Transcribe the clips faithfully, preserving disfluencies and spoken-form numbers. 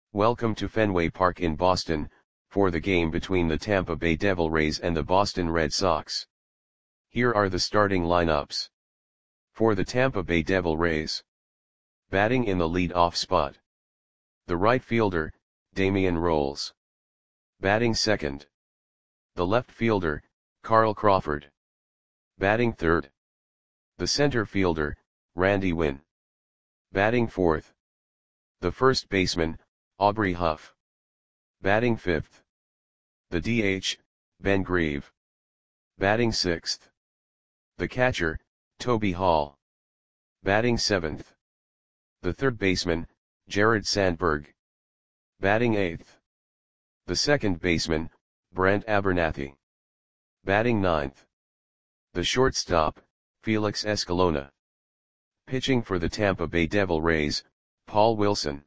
Welcome to Fenway Park in Boston, for the game between the Tampa Bay Devil Rays and the Boston Red Sox. Here are the starting lineups. For the Tampa Bay Devil Rays. Batting in the lead-off spot. The right fielder, Damian Rolls. Batting second. The left fielder, Carl Crawford. Batting third. The center fielder, Randy Winn. Batting fourth. The first baseman, Aubrey Huff. Batting fifth. The D H, Ben Grieve. Batting sixth. The catcher, Toby Hall. Batting seventh. The third baseman, Jared Sandberg. Batting eighth. The second baseman, Brent Abernathy. Batting ninth. The shortstop, Felix Escalona. Pitching for the Tampa Bay Devil Rays, Paul Wilson.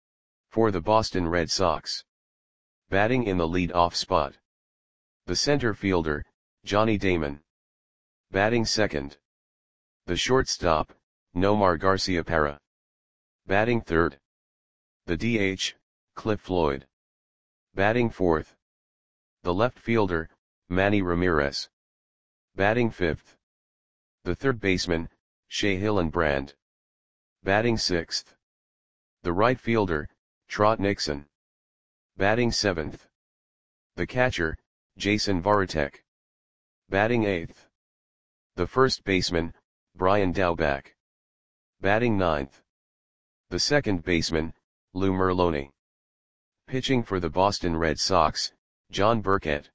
For the Boston Red Sox. Batting in the lead-off spot. The center fielder, Johnny Damon. Batting second. The shortstop, Nomar Garciaparra. Batting third. The D H, Cliff Floyd. Batting fourth. The left fielder, Manny Ramirez. Batting fifth. The third baseman, Shea Hillenbrand. Batting sixth. The right fielder, Trot Nixon. Batting seventh. The catcher, Jason Varitek. Batting eighth. The first baseman, Brian Daubach. Batting ninth. The second baseman, Lou Merloni. Pitching for the Boston Red Sox, John Burkett.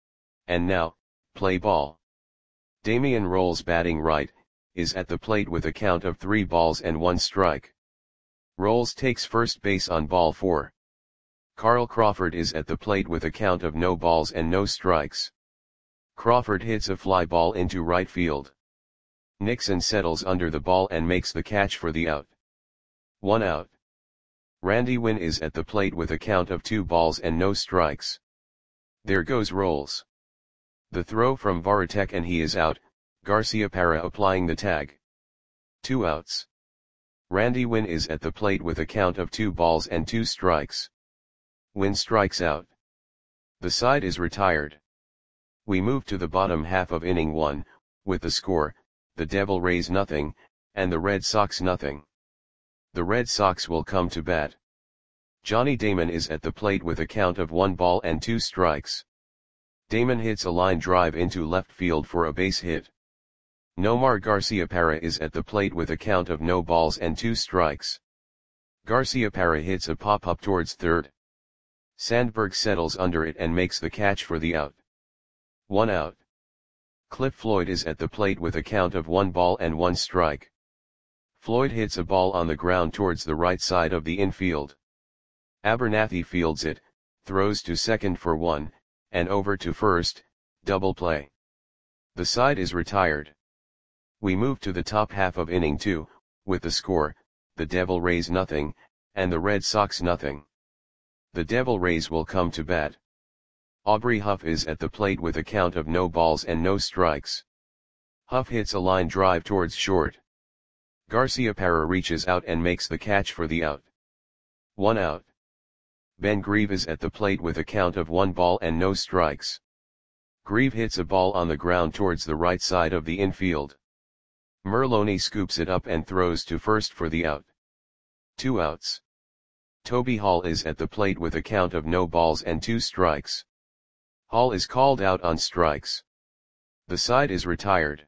And now, play ball. Damian Rolls batting right, is at the plate with a count of three balls and one strike. Rolls takes first base on ball four. Carl Crawford is at the plate with a count of no balls and no strikes. Crawford hits a fly ball into right field. Nixon settles under the ball and makes the catch for the out. One out. Randy Winn is at the plate with a count of two balls and no strikes. There goes Rolls. The throw from Varitek and he is out, Garciaparra applying the tag. Two outs. Randy Winn is at the plate with a count of two balls and two strikes. Winn strikes out. The side is retired. We move to the bottom half of inning one, with the score, the Devil Rays nothing, and the Red Sox nothing. The Red Sox will come to bat. Johnny Damon is at the plate with a count of one ball and two strikes. Damon hits a line drive into left field for a base hit. Nomar Garciaparra is at the plate with a count of no balls and two strikes. Garciaparra hits a pop-up towards third. Sandberg settles under it and makes the catch for the out. One out. Cliff Floyd is at the plate with a count of one ball and one strike. Floyd hits a ball on the ground towards the right side of the infield. Abernathy fields it, throws to second for one, and over to first, double play. The side is retired. We move to the top half of inning two, with the score, the Devil Rays nothing, and the Red Sox nothing. The Devil Rays will come to bat. Aubrey Huff is at the plate with a count of no balls and no strikes. Huff hits a line drive towards short. Garciaparra reaches out and makes the catch for the out. One out. Ben Grieve is at the plate with a count of one ball and no strikes. Grieve hits a ball on the ground towards the right side of the infield. Merloni scoops it up and throws to first for the out. Two outs. Toby Hall is at the plate with a count of no balls and two strikes. Hall is called out on strikes. The side is retired.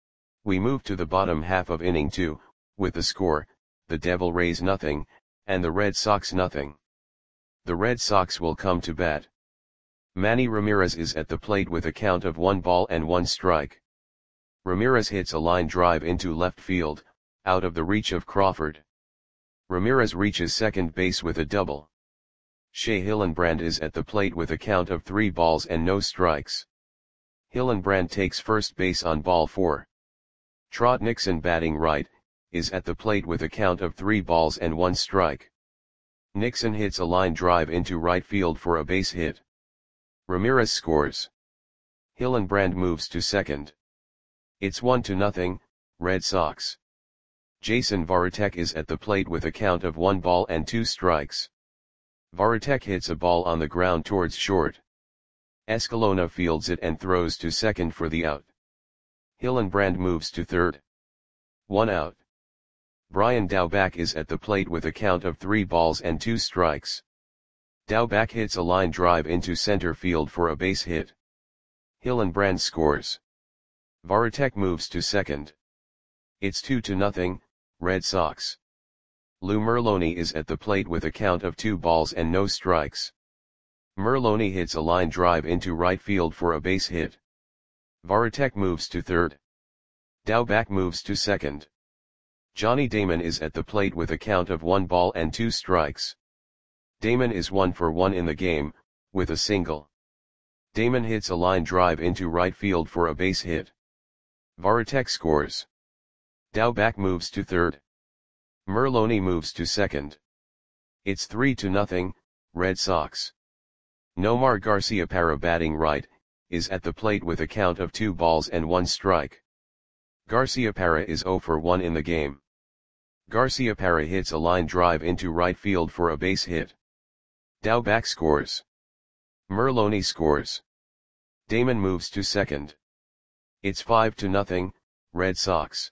We move to the bottom half of inning two, with the score, the Devil Rays nothing, and the Red Sox nothing. The Red Sox will come to bat. Manny Ramirez is at the plate with a count of one ball and one strike. Ramirez hits a line drive into left field, out of the reach of Crawford. Ramirez reaches second base with a double. Shea Hillenbrand is at the plate with a count of three balls and no strikes. Hillenbrand takes first base on ball four. Trot Nixon batting right, is at the plate with a count of three balls and one strike. Nixon hits a line drive into right field for a base hit. Ramirez scores. Hillenbrand moves to second. It's one to nothing, Red Sox. Jason Varitek is at the plate with a count of one ball and two strikes. Varitek hits a ball on the ground towards short. Escalona fields it and throws to second for the out. Hillenbrand moves to third. One out. Brian Daubach is at the plate with a count of three balls and two strikes. Daubach hits a line drive into center field for a base hit. Hillenbrand scores. Varitek moves to second. It's two to nothing, Red Sox. Lou Merloni is at the plate with a count of two balls and no strikes. Merloni hits a line drive into right field for a base hit. Varitek moves to third. Daubach moves to second. Johnny Damon is at the plate with a count of one ball and two strikes. Damon is one for one in the game, with a single. Damon hits a line drive into right field for a base hit. Varitek scores. Daubach moves to third. Merloni moves to second. It's three to nothing, Red Sox. Nomar Garciaparra batting right, is at the plate with a count of two balls and one strike. Garciaparra is zero for one in the game. Garciaparra hits a line drive into right field for a base hit. Daubach scores. Merloni scores. Damon moves to second. It's five to nothing, Red Sox.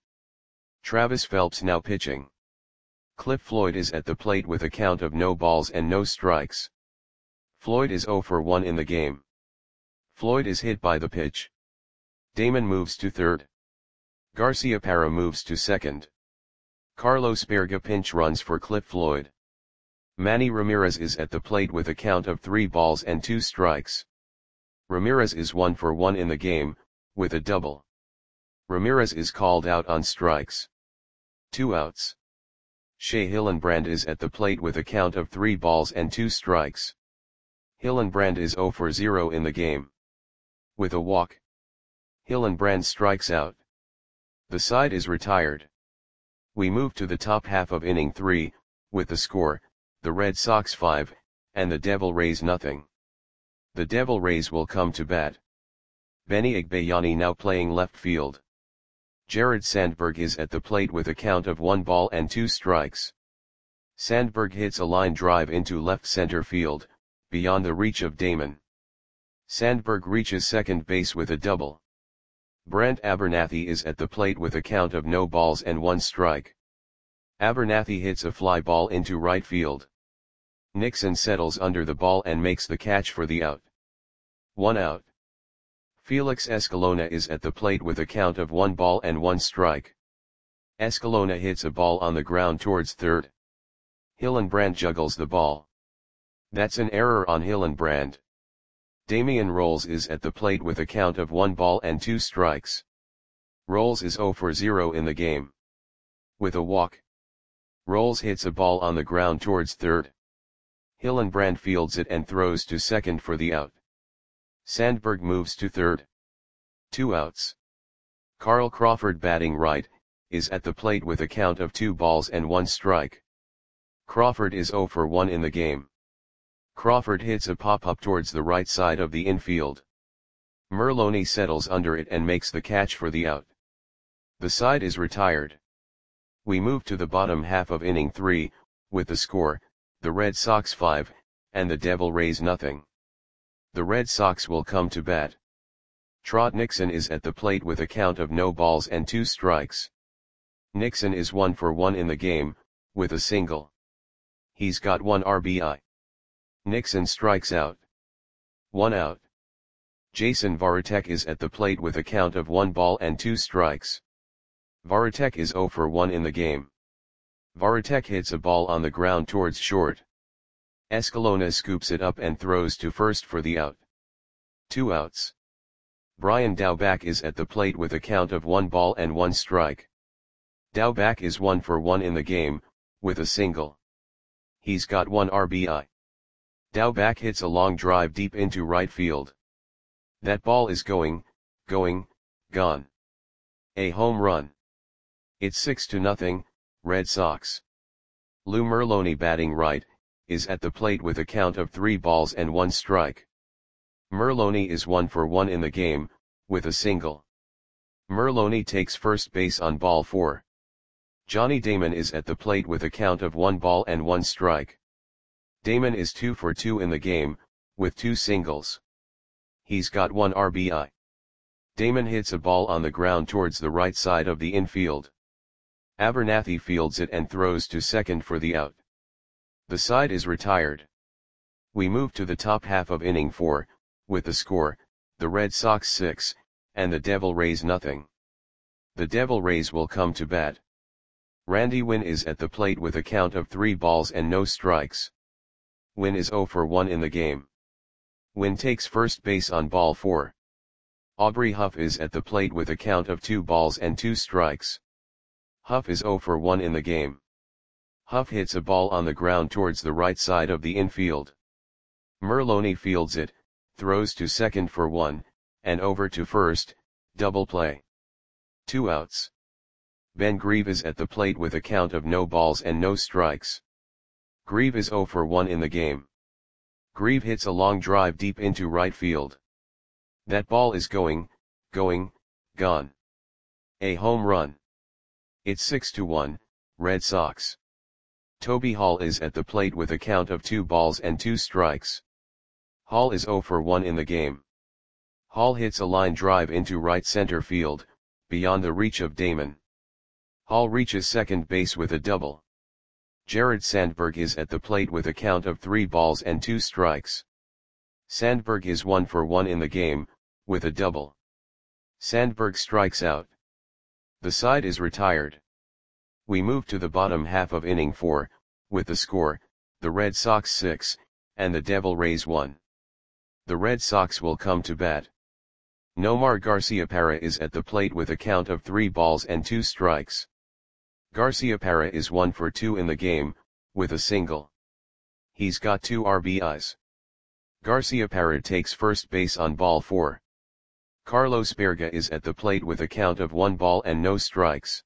Travis Phelps now pitching. Cliff Floyd is at the plate with a count of no balls and no strikes. Floyd is zero for one in the game. Floyd is hit by the pitch. Damon moves to third. Garciaparra moves to second. Carlos Berga pinch runs for Cliff Floyd. Manny Ramirez is at the plate with a count of three balls and two strikes. Ramirez is one for one in the game, with a double. Ramirez is called out on strikes. Two outs. Shea Hillenbrand is at the plate with a count of three balls and two strikes. Hillenbrand is zero for zero in the game. With a walk. Hillenbrand strikes out. The side is retired. We move to the top half of inning three, with the score, the Red Sox five, and the Devil Rays nothing. The Devil Rays will come to bat. Benny Agbayani now playing left field. Jared Sandberg is at the plate with a count of one ball and two strikes. Sandberg hits a line drive into left center field, beyond the reach of Damon. Sandberg reaches second base with a double. Brent Abernathy is at the plate with a count of no balls and one strike. Abernathy hits a fly ball into right field. Nixon settles under the ball and makes the catch for the out. One out. Felix Escalona is at the plate with a count of one ball and one strike. Escalona hits a ball on the ground towards third. Hillenbrand juggles the ball. That's an error on Hillenbrand. Damian Rolls is at the plate with a count of one ball and two strikes. Rolls is zero for zero in the game. With a walk. Rolls hits a ball on the ground towards third. Hillenbrand fields it and throws to second for the out. Sandberg moves to third. Two outs. Carl Crawford batting right, is at the plate with a count of two balls and one strike. Crawford is zero for one in the game. Crawford hits a pop-up towards the right side of the infield. Merloni settles under it and makes the catch for the out. The side is retired. We move to the bottom half of inning three, with the score, the Red Sox five, and the Devil Rays nothing. The Red Sox will come to bat. Trot Nixon is at the plate with a count of no balls and two strikes. Nixon is one for one in the game, with a single. He's got one R B I. Nixon strikes out. One out. Jason Varitek is at the plate with a count of one ball and two strikes. Varitek is zero for one in the game. Varitek hits a ball on the ground towards short. Escalona scoops it up and throws to first for the out. Two outs. Brian Daubach is at the plate with a count of one ball and one strike. Daubach is one for one in the game, with a single. He's got one R B I. Daubach hits a long drive deep into right field. That ball is going, going, gone. A home run. It's six to nothing, Red Sox. Lou Merloni batting right, is at the plate with a count of three balls and one strike. Merloni is one for one in the game, with a single. Merloni takes first base on ball four. Johnny Damon is at the plate with a count of one ball and one strike. Damon is two for two in the game, with two singles. He's got one R B I. Damon hits a ball on the ground towards the right side of the infield. Abernathy fields it and throws to second for the out. The side is retired. We move to the top half of inning four, with the score, the Red Sox six, and the Devil Rays nothing. The Devil Rays will come to bat. Randy Winn is at the plate with a count of three balls and no strikes. Winn is zero for one in the game. Winn takes first base on ball four. Aubrey Huff is at the plate with a count of two balls and two strikes. Huff is zero for one in the game. Huff hits a ball on the ground towards the right side of the infield. Merloni fields it, throws to second for one, and over to first, double play. Two outs. Ben Grieve is at the plate with a count of no balls and no strikes. Grieve is zero for one in the game. Grieve hits a long drive deep into right field. That ball is going, going, gone. A home run. It's six to one, Red Sox. Toby Hall is at the plate with a count of two balls and two strikes. Hall is zero for one in the game. Hall hits a line drive into right center field, beyond the reach of Damon. Hall reaches second base with a double. Jared Sandberg is at the plate with a count of three balls and two strikes. Sandberg is one for one in the game, with a double. Sandberg strikes out. The side is retired. We move to the bottom half of inning four, with the score, the Red Sox six, and the Devil Rays one. The Red Sox will come to bat. Nomar Garciaparra is at the plate with a count of three balls and two strikes. Garciaparra is one for two in the game, with a single. He's got two R B Is. Garciaparra takes first base on ball four. Carlos Berga is at the plate with a count of one ball and no strikes.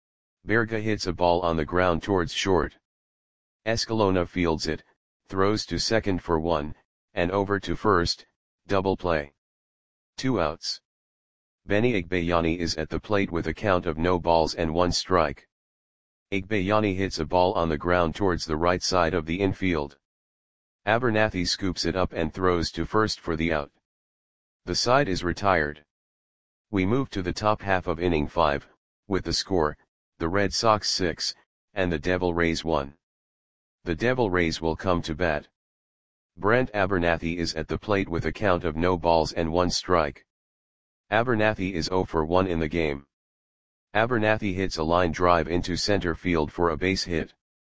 Berga hits a ball on the ground towards short. Escalona fields it, throws to second for one, and over to first, double play. Two outs. Benny Igbayani is at the plate with a count of no balls and one strike. Igbayani hits a ball on the ground towards the right side of the infield. Abernathy scoops it up and throws to first for the out. The side is retired. We move to the top half of inning five, with the score, the Red Sox six, and the Devil Rays one. The Devil Rays will come to bat. Brent Abernathy is at the plate with a count of no balls and one strike. Abernathy is zero for one in the game. Abernathy hits a line drive into center field for a base hit.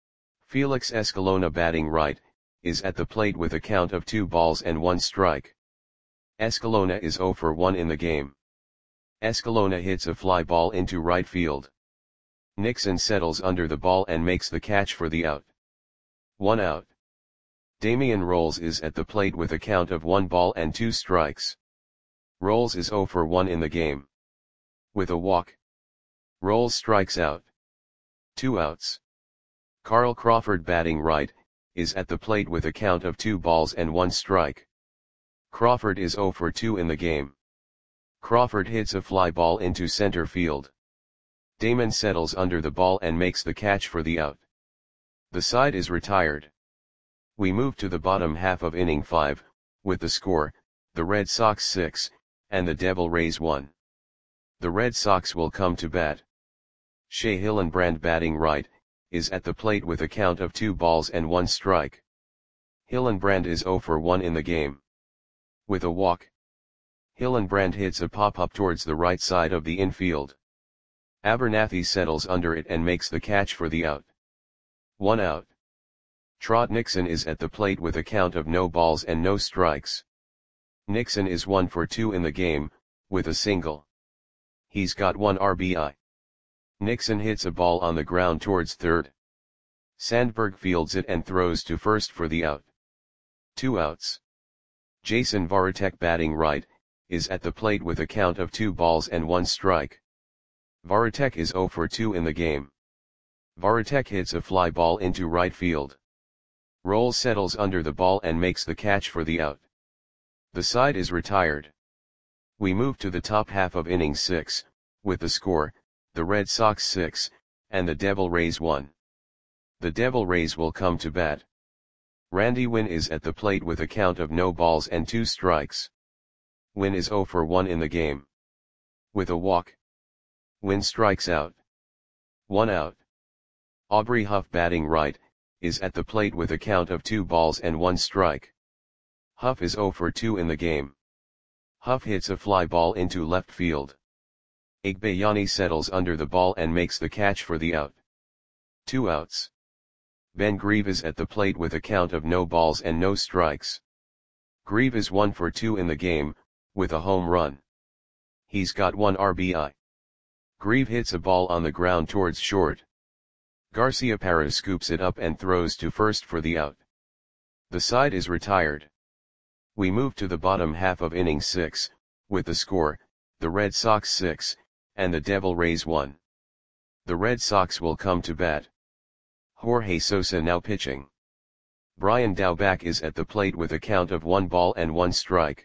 Felix Escalona, batting right, is at the plate with a count of two balls and one strike. Escalona is zero for one in the game. Escalona hits a fly ball into right field. Nixon settles under the ball and makes the catch for the out. One out. Damian Rolls is at the plate with a count of one ball and two strikes. Rolls is zero for one in the game. With a walk. Rolls strikes out. Two outs. Carl Crawford, batting right, is at the plate with a count of two balls and one strike. Crawford is zero for two in the game. Crawford hits a fly ball into center field. Damon settles under the ball and makes the catch for the out. The side is retired. We move to the bottom half of inning five, with the score, the Red Sox six, and the Devil Rays one. The Red Sox will come to bat. Shea Hillenbrand, batting right, is at the plate with a count of two balls and one strike. Hillenbrand is zero for one in the game. With a walk. Hillenbrand hits a pop-up towards the right side of the infield. Abernathy settles under it and makes the catch for the out. One out. Trot Nixon is at the plate with a count of no balls and no strikes. Nixon is one for two in the game, with a single. He's got one R B I. Nixon hits a ball on the ground towards third. Sandberg fields it and throws to first for the out. Two outs. Jason Varitek, batting right, is at the plate with a count of two balls and one strike. Varitek is zero for two in the game. Varitek hits a fly ball into right field. Rolls settles under the ball and makes the catch for the out. The side is retired. We move to the top half of inning six, with the score, the Red Sox six, and the Devil Rays one. The Devil Rays will come to bat. Randy Winn is at the plate with a count of no balls and two strikes. Winn is zero for one in the game. With a walk, Winn strikes out. One out. Aubrey Huff, batting right, is at the plate with a count of two balls and one strike. Huff is zero for two in the game. Huff hits a fly ball into left field. Igbayani settles under the ball and makes the catch for the out. Two outs. Ben Grieve is at the plate with a count of no balls and no strikes. Grieve is one for two in the game, with a home run. He's got one R B I. Grieve hits a ball on the ground towards short. Garciaparra scoops it up and throws to first for the out. The side is retired. We move to the bottom half of inning six, with the score, the Red Sox six, and the Devil Rays one. The Red Sox will come to bat. Jorge Sosa now pitching. Brian Daubach is at the plate with a count of one ball and one strike.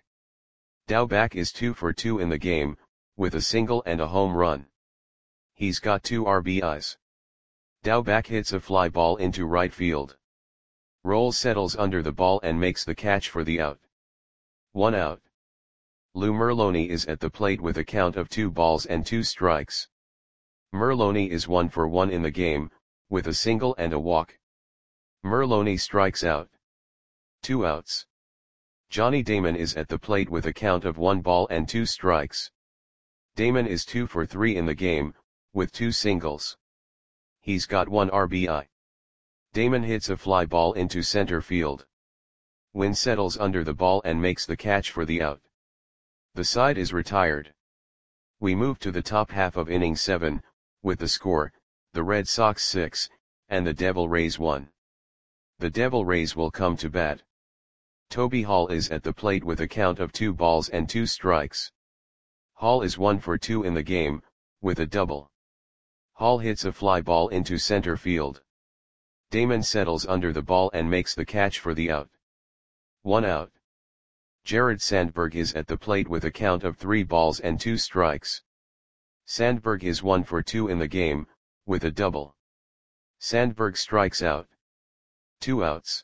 Daubach is two for two in the game, with a single and a home run. He's got two R B Is. Daubach hits a fly ball into right field. Rolls settles under the ball and makes the catch for the out. One out. Lou Merloni is at the plate with a count of two balls and two strikes. Merloni is one for one in the game, with a single and a walk. Merloni strikes out. Two outs. Johnny Damon is at the plate with a count of one ball and two strikes. Damon is two for three in the game, with two singles. He's got one R B I. Damon hits a fly ball into center field. Winn settles under the ball and makes the catch for the out. The side is retired. We move to the top half of inning seven, with the score, the Red Sox six, and the Devil Rays one. The Devil Rays will come to bat. Toby Hall is at the plate with a count of two balls and two strikes. Hall is one for two in the game, with a double. Hall hits a fly ball into center field. Damon settles under the ball and makes the catch for the out. One out. Jared Sandberg is at the plate with a count of three balls and two strikes. Sandberg is one for two in the game, with a double. Sandberg strikes out. Two outs.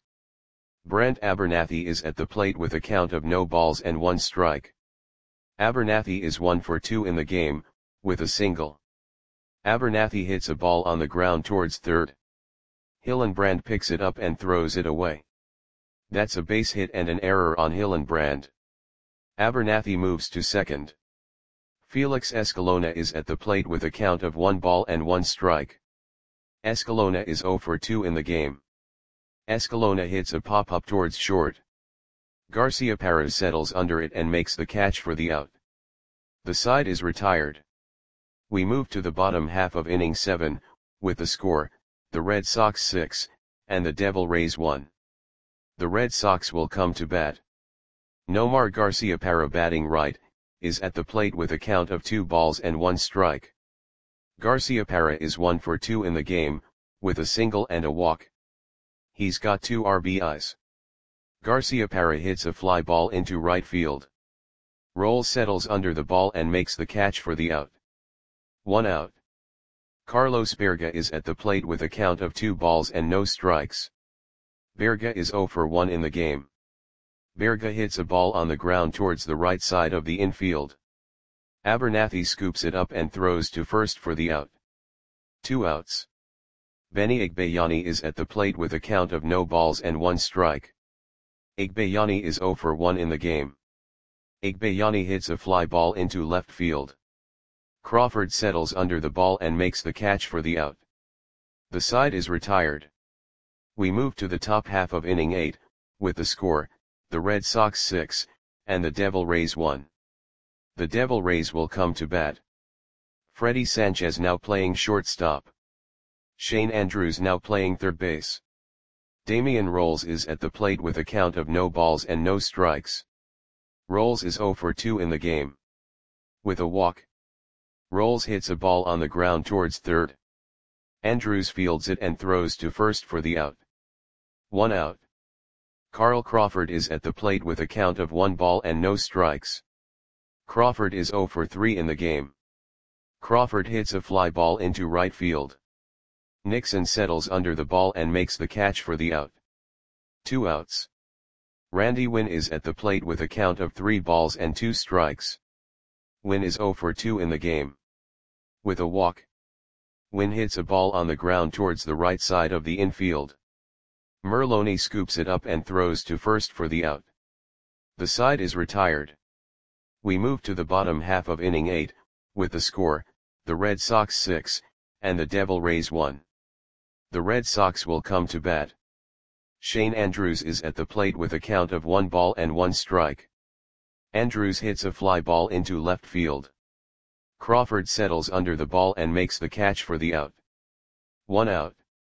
Brent Abernathy is at the plate with a count of no balls and one strike. Abernathy is one for two in the game, with a single. Abernathy hits a ball on the ground towards third. Hillenbrand picks it up and throws it away. That's a base hit and an error on Hillenbrand. Abernathy moves to second. Felix Escalona is at the plate with a count of one ball and one strike. Escalona is zero for two in the game. Escalona hits a pop-up towards short. Garciaparra settles under it and makes the catch for the out. The side is retired. We move to the bottom half of inning seven, with the score, the Red Sox six, and the Devil Rays one. The Red Sox will come to bat. Nomar Garciaparra, batting right, is at the plate with a count of two balls and one strike. Garciaparra is one for two in the game, with a single and a walk. He's got two R B Is. Garciaparra hits a fly ball into right field. Rolls settles under the ball and makes the catch for the out. One out. Carlos Berga is at the plate with a count of two balls and no strikes. Berga is zero for one in the game. Berga hits a ball on the ground towards the right side of the infield. Abernathy scoops it up and throws to first for the out. Two outs. Benny Igbayani is at the plate with a count of no balls and one strike. Igbayani is zero for one in the game. Igbayani hits a fly ball into left field. Crawford settles under the ball and makes the catch for the out. The side is retired. We move to the top half of inning eight, with the score, the Red Sox six, and the Devil Rays one. The Devil Rays will come to bat. Freddie Sanchez now playing shortstop. Shane Andrews now playing third base. Damian Rolls is at the plate with a count of no balls and no strikes. Rolls is zero for two in the game. With a walk. Rolls hits a ball on the ground towards third. Andrews fields it and throws to first for the out. One out. Carl Crawford is at the plate with a count of one ball and no strikes. Crawford is zero for three in the game. Crawford hits a fly ball into right field. Nixon settles under the ball and makes the catch for the out. Two outs. Randy Winn is at the plate with a count of three balls and two strikes. Winn is oh for two in the game. With a walk, Winn hits a ball on the ground towards the right side of the infield. Merloni scoops it up and throws to first for the out. The side is retired. We move to the bottom half of inning eight, with the score, the Red Sox six, and the Devil Rays one. The Red Sox will come to bat. Shane Andrews is at the plate with a count of one ball and one strike. Andrews hits a fly ball into left field. Crawford settles under the ball and makes the catch for the out. One out.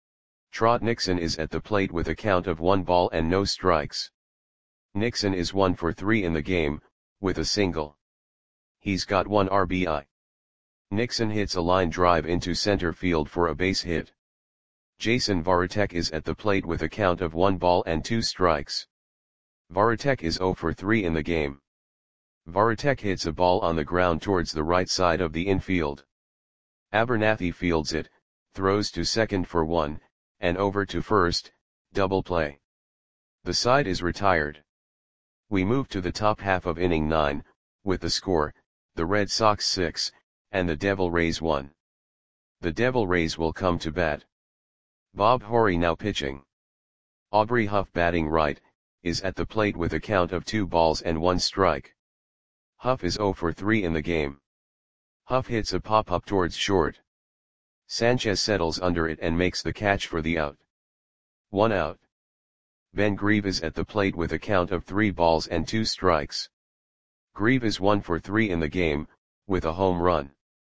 Trot Nixon is at the plate with a count of one ball and no strikes. Nixon is one for three in the game, with a single. He's got one R B I. Nixon hits a line drive into center field for a base hit. Jason Varitek is at the plate with a count of one ball and two strikes. Varitek is oh for three in the game. Varitek hits a ball on the ground towards the right side of the infield. Abernathy fields it, throws to second for one, and over to first, double play. The side is retired. We move to the top half of inning nine, with the score, the Red Sox six, and the Devil Rays one. The Devil Rays will come to bat. Bob Horry now pitching. Aubrey Huff batting right, is at the plate with a count of two balls and one strike. Huff is oh for three in the game. Huff hits a pop-up towards short. Sanchez settles under it and makes the catch for the out. One out. Ben Grieve is at the plate with a count of three balls and two strikes. Grieve is one for three in the game, with a home run.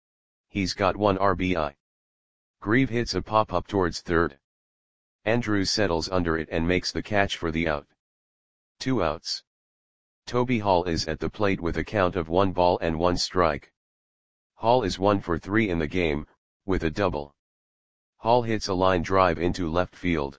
He's got one R B I. Grieve hits a pop-up towards third. Andrews settles under it and makes the catch for the out. Two outs. Toby Hall is at the plate with a count of one ball and one strike. Hall is one for three in the game, with a double. Hall hits a line drive into left field.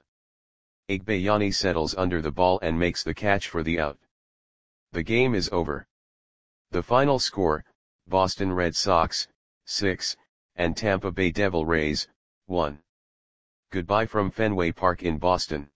Igbayani settles under the ball and makes the catch for the out. The game is over. The final score, Boston Red Sox, six, and Tampa Bay Devil Rays, one. Goodbye from Fenway Park in Boston.